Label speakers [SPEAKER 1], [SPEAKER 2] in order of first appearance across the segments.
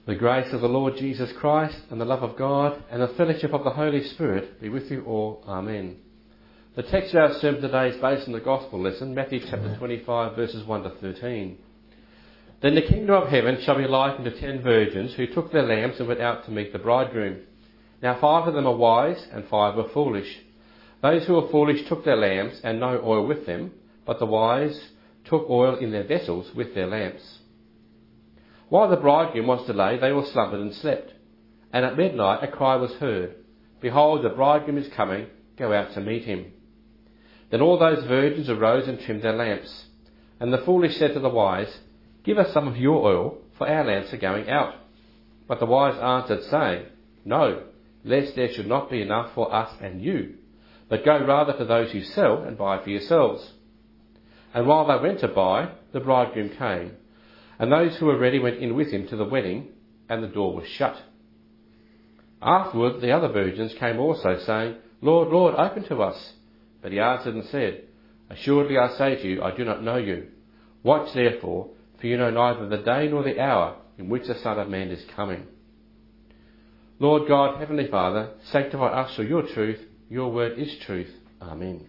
[SPEAKER 1] The grace of the Lord Jesus Christ and the love of God and the fellowship of the Holy Spirit be with you all. Amen. The text of our sermon today is based on the Gospel lesson, Matthew chapter 25, verses 1 to 13. Then the kingdom of heaven shall be likened to 10 virgins who took their lamps and went out to meet the bridegroom. Now 5 of them are wise and 5 were foolish. Those who were foolish took their lamps and no oil with them, but the wise took oil in their vessels with their lamps. While the bridegroom was delayed, they all slumbered and slept. And at midnight a cry was heard, Behold, the bridegroom is coming, go out to meet him. Then all those virgins arose and trimmed their lamps. And the foolish said to the wise, Give us some of your oil, for our lamps are going out. But the wise answered, saying, No, lest there should not be enough for us and you, but go rather to those who sell and buy for yourselves. And while they went to buy, the bridegroom came. And those who were ready went in with him to the wedding, and the door was shut. Afterward the other virgins came also, saying, Lord, Lord, open to us. But he answered and said, Assuredly I say to you, I do not know you. Watch therefore, for you know neither the day nor the hour in which the Son of Man is coming. Lord God, Heavenly Father, sanctify us through your truth. Your word is truth. Amen.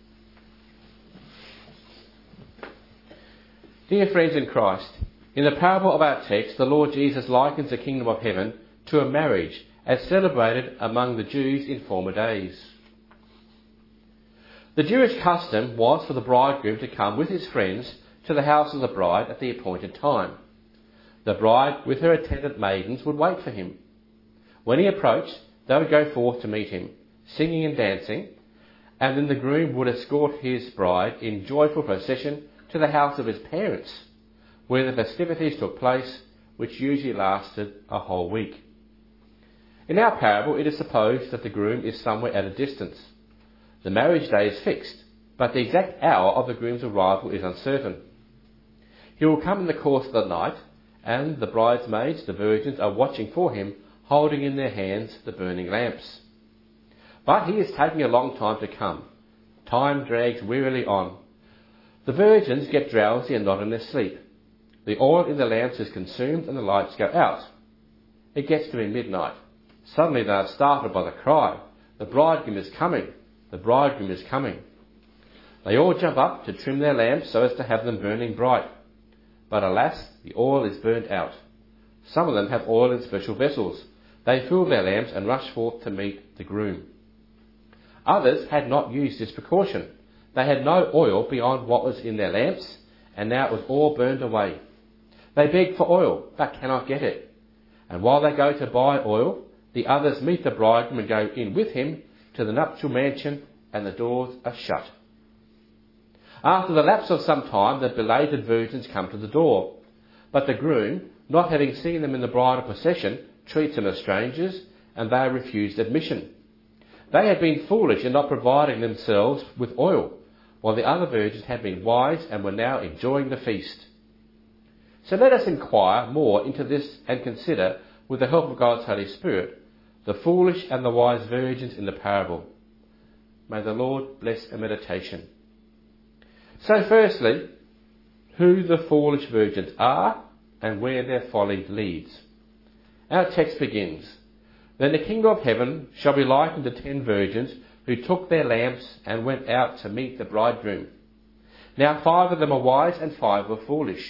[SPEAKER 1] Dear friends in Christ, in the parable of our text, the Lord Jesus likens the kingdom of heaven to a marriage as celebrated among the Jews in former days. The Jewish custom was for the bridegroom to come with his friends to the house of the bride at the appointed time. The bride with her attendant maidens would wait for him. When he approached, they would go forth to meet him, singing and dancing, and then the groom would escort his bride in joyful procession to the house of his parents, where the festivities took place, which usually lasted a whole week. In our parable, it is supposed that the groom is somewhere at a distance. The marriage day is fixed, but the exact hour of the groom's arrival is uncertain. He will come in the course of the night, and the bridesmaids, the virgins, are watching for him, holding in their hands the burning lamps. But he is taking a long time to come. Time drags wearily on. The virgins get drowsy and nod in their sleep. The oil in the lamps is consumed and the lights go out. It gets to be midnight. Suddenly they are startled by the cry, The bridegroom is coming! The bridegroom is coming! They all jump up to trim their lamps so as to have them burning bright. But alas, the oil is burnt out. Some of them have oil in special vessels. They fill their lamps and rush forth to meet the groom. Others had not used this precaution. They had no oil beyond what was in their lamps, and now it was all burned away. They beg for oil, but cannot get it. And while they go to buy oil, the others meet the bridegroom and go in with him to the nuptial mansion, and the doors are shut. After the lapse of some time, the belated virgins come to the door. But the groom, not having seen them in the bridal procession, treats them as strangers, and they are refused admission. They had been foolish in not providing themselves with oil, while the other virgins had been wise and were now enjoying the feast. So let us inquire more into this and consider, with the help of God's Holy Spirit, the foolish and the wise virgins in the parable. May the Lord bless our meditation. So firstly, who the foolish virgins are and where their folly leads. Our text begins, Then the kingdom of heaven shall be likened to 10 virgins who took their lamps and went out to meet the bridegroom. Now 5 of them are wise and 5 were foolish.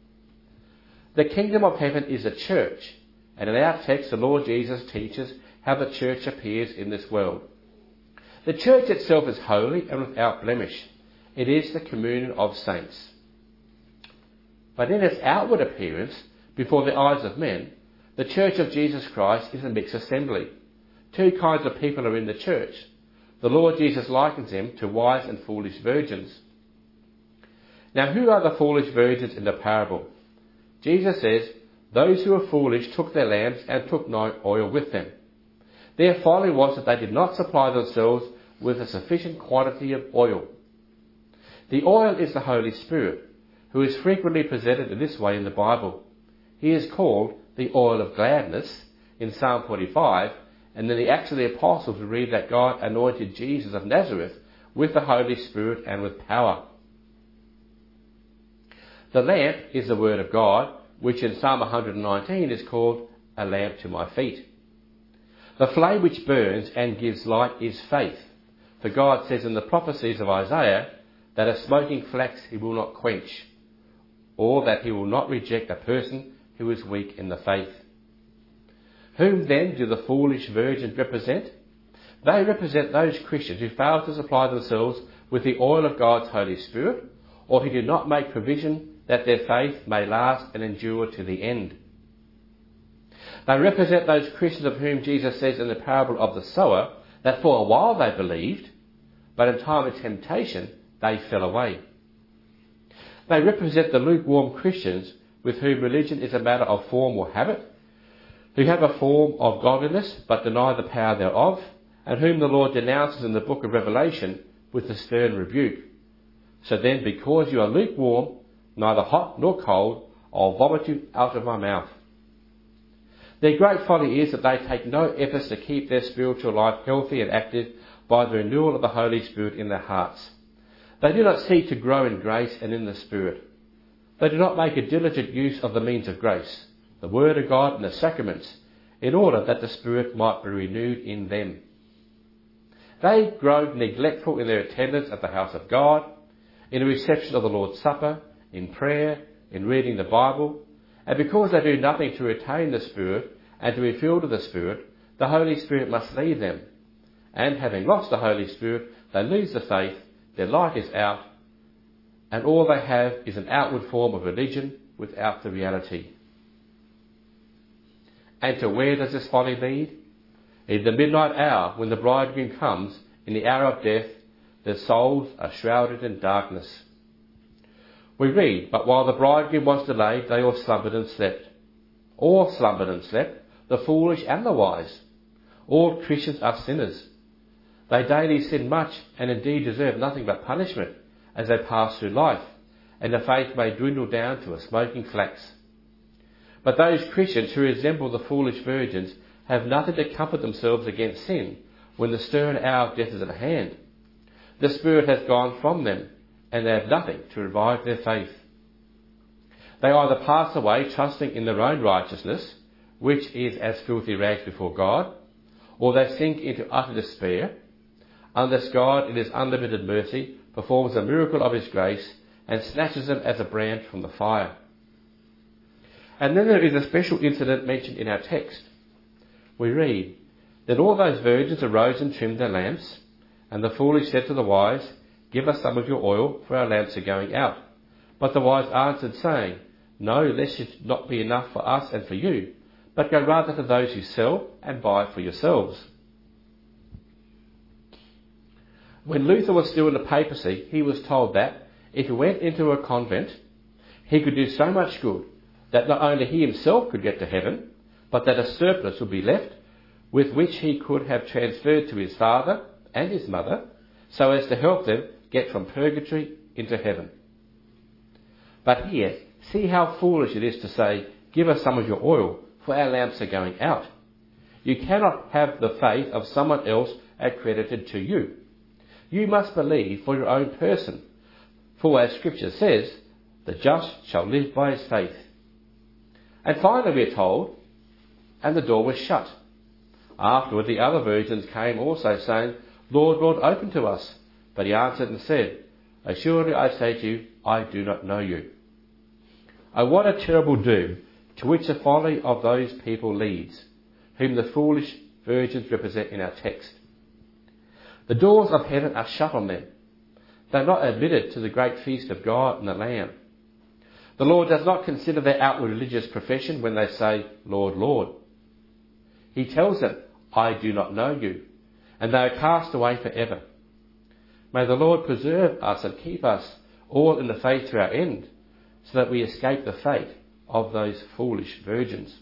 [SPEAKER 1] The kingdom of heaven is a church, and in our text the Lord Jesus teaches how the church appears in this world. The church itself is holy and without blemish. It is the communion of saints. But in its outward appearance, before the eyes of men, the church of Jesus Christ is a mixed assembly. 2 kinds of people are in the church. The Lord Jesus likens them to wise and foolish virgins. Now who are the foolish virgins in the parable? Jesus says, Those who were foolish took their lamps and took no oil with them. Their folly was that they did not supply themselves with a sufficient quantity of oil. The oil is the Holy Spirit, who is frequently presented in this way in the Bible. He is called the oil of gladness in Psalm 45, and in the Acts of the Apostles we read that God anointed Jesus of Nazareth with the Holy Spirit and with power. The lamp is the Word of God, which in Psalm 119 is called a lamp to my feet. The flame which burns and gives light is faith. For God says in the prophecies of Isaiah that a smoking flax he will not quench, or that he will not reject a person who is weak in the faith. Whom then do the foolish virgins represent? They represent those Christians who fail to supply themselves with the oil of God's Holy Spirit, or who do not make provision that their faith may last and endure to the end. They represent those Christians of whom Jesus says in the parable of the sower that for a while they believed, but in time of temptation they fell away. They represent the lukewarm Christians with whom religion is a matter of form or habit, who have a form of godliness but deny the power thereof, and whom the Lord denounces in the book of Revelation with a stern rebuke. So then, because you are lukewarm, neither hot nor cold, I'll vomit you out of my mouth. Their great folly is that they take no efforts to keep their spiritual life healthy and active by the renewal of the Holy Spirit in their hearts. They do not seek to grow in grace and in the Spirit. They do not make a diligent use of the means of grace, the Word of God and the sacraments, in order that the Spirit might be renewed in them. They grow neglectful in their attendance at the house of God, in the reception of the Lord's Supper, in prayer, in reading the Bible, and because they do nothing to retain the Spirit and to be filled with the Spirit, the Holy Spirit must leave them. And having lost the Holy Spirit, they lose the faith, their light is out, and all they have is an outward form of religion without the reality. And to where does this folly lead? In the midnight hour, when the bridegroom comes, in the hour of death, their souls are shrouded in darkness. We read, but while the bridegroom was delayed, they all slumbered and slept. All slumbered and slept, the foolish and the wise. All Christians are sinners. They daily sin much and indeed deserve nothing but punishment as they pass through life, and their faith may dwindle down to a smoking flax. But those Christians who resemble the foolish virgins have nothing to comfort themselves against sin when the stern hour of death is at hand. The Spirit has gone from them, and they have nothing to revive their faith. They either pass away trusting in their own righteousness, which is as filthy rags before God, or they sink into utter despair, unless God, in His unlimited mercy, performs a miracle of His grace and snatches them as a brand from the fire. And then there is a special incident mentioned in our text. We read, Then all those virgins arose and trimmed their lamps, and the foolish said to the wise, Give us some of your oil, for our lamps are going out. But the wise answered, saying, No, lest it not be enough for us and for you, but go rather to those who sell and buy for yourselves. When Luther was still in the papacy, he was told that, if he went into a convent, he could do so much good that not only he himself could get to heaven, but that a surplus would be left with which he could have transferred to his father and his mother, so as to help them get from purgatory into heaven. But here, see how foolish it is to say, Give us some of your oil, for our lamps are going out. You cannot have the faith of someone else accredited to you. You must believe for your own person, for as Scripture says, the just shall live by his faith. And finally we are told, and the door was shut. Afterward the other virgins came also, saying, Lord, Lord, open to us. But he answered and said, Assuredly I say to you, I do not know you. Oh, what a terrible doom to which the folly of those people leads, whom the foolish virgins represent in our text. The doors of heaven are shut on them. They are not admitted to the great feast of God and the Lamb. The Lord does not consider their outward religious profession when they say, Lord, Lord. He tells them, I do not know you, and they are cast away forever. May the Lord preserve us and keep us all in the faith to our end, so that we escape the fate of those foolish virgins.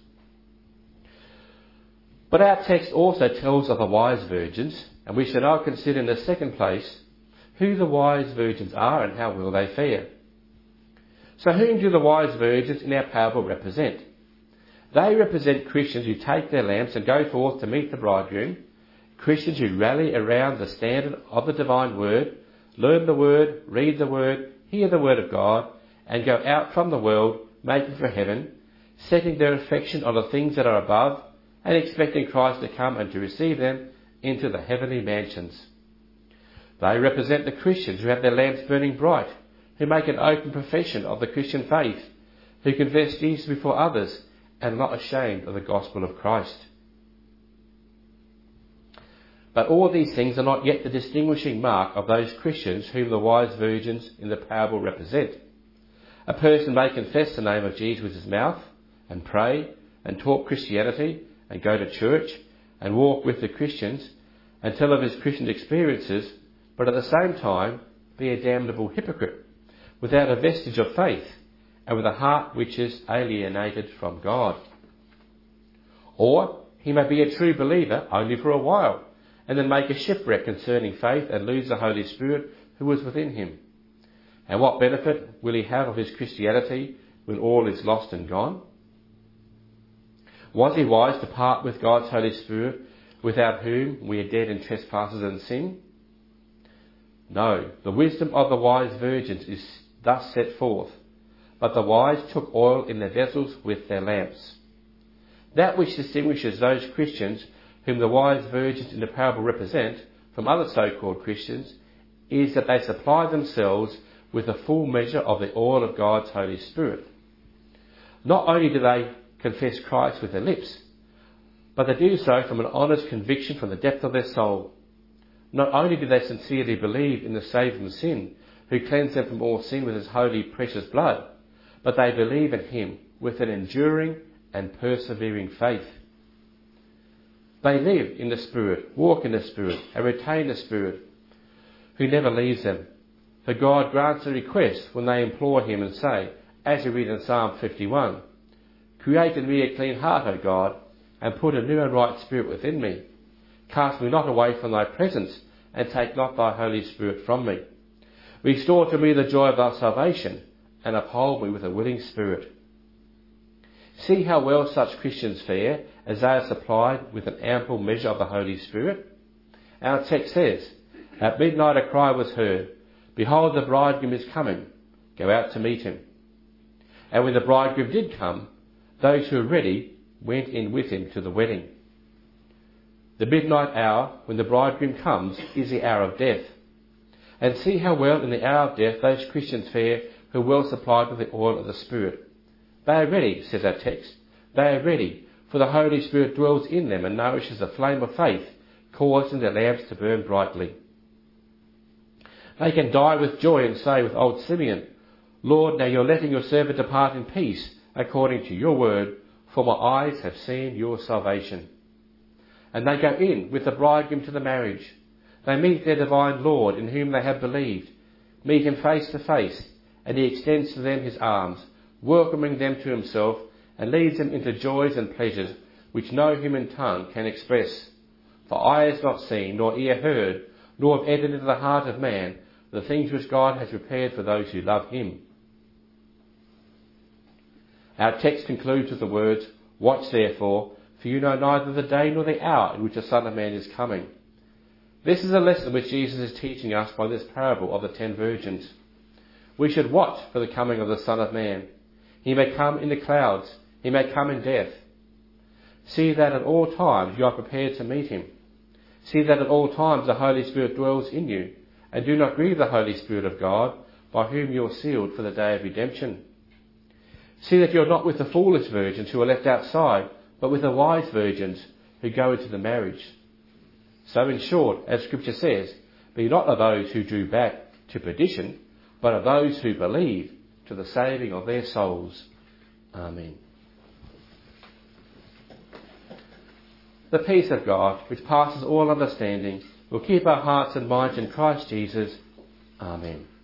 [SPEAKER 1] But our text also tells of the wise virgins, and we shall now consider in the second place who the wise virgins are and how well they fare. So whom do the wise virgins in our parable represent? They represent Christians who take their lamps and go forth to meet the bridegroom, Christians who rally around the standard of the divine word, learn the word, read the word, hear the word of God, and go out from the world making for heaven, setting their affection on the things that are above, and expecting Christ to come and to receive them into the heavenly mansions. They represent the Christians who have their lamps burning bright, who make an open profession of the Christian faith, who confess Jesus before others and are not ashamed of the gospel of Christ. But all these things are not yet the distinguishing mark of those Christians whom the wise virgins in the parable represent. A person may confess the name of Jesus with his mouth, and pray, and talk Christianity, and go to church, and walk with the Christians, and tell of his Christian experiences, but at the same time be a damnable hypocrite, without a vestige of faith, and with a heart which is alienated from God. Or he may be a true believer only for a while, and then make a shipwreck concerning faith and lose the Holy Spirit who was within him. And what benefit will he have of his Christianity when all is lost and gone? Was he wise to part with God's Holy Spirit, without whom we are dead in trespasses and sin? No, the wisdom of the wise virgins is thus set forth. But the wise took oil in their vessels with their lamps. That which distinguishes those Christians whom the wise virgins in the parable represent from other so-called Christians is that they supply themselves with a full measure of the oil of God's Holy Spirit. Not only do they confess Christ with their lips, but they do so from an honest conviction from the depth of their soul. Not only do they sincerely believe in the Saviour from sin, who cleansed them from all sin with his holy precious blood, but they believe in him with an enduring and persevering faith. They live in the Spirit, walk in the Spirit, and retain the Spirit, who never leaves them. For God grants a request when they implore him and say, as we read in Psalm 51, "Create in me a clean heart, O God, and put a new and right spirit within me. Cast me not away from thy presence, and take not thy Holy Spirit from me. Restore to me the joy of thy salvation, and uphold me with a willing spirit." See how well such Christians fare as they are supplied with an ample measure of the Holy Spirit. Our text says, "At midnight a cry was heard, Behold, the bridegroom is coming. Go out to meet him." And when the bridegroom did come, those who were ready went in with him to the wedding. The midnight hour, when the bridegroom comes, is the hour of death. And see how well in the hour of death those Christians fare who are well supplied with the oil of the Spirit. They are ready, says our text. They are ready, for the Holy Spirit dwells in them and nourishes the flame of faith, causing their lamps to burn brightly. They can die with joy and say with old Simeon, "Lord, now you're letting your servant depart in peace, according to your word, for my eyes have seen your salvation." And they go in with the bridegroom to the marriage. They meet their divine Lord in whom they have believed, meet him face to face, and he extends to them his arms, welcoming them to himself, and leads them into joys and pleasures which no human tongue can express. For eye has not seen, nor ear heard, nor have entered into the heart of man the things which God has prepared for those who love him. Our text concludes with the words, "Watch therefore, for you know neither the day nor the hour in which the Son of Man is coming." This is a lesson which Jesus is teaching us by this parable of the 10 virgins. We should watch for the coming of the Son of Man. He may come in the clouds. He may come in death. See that at all times you are prepared to meet him. See that at all times the Holy Spirit dwells in you, and do not grieve the Holy Spirit of God, by whom you are sealed for the day of redemption. See that you are not with the foolish virgins who are left outside, but with the wise virgins who go into the marriage. So in short, as Scripture says, be not of those who drew back to perdition, but of those who believe to the saving of their souls. Amen. The peace of God, which passes all understanding, will keep our hearts and minds in Christ Jesus. Amen.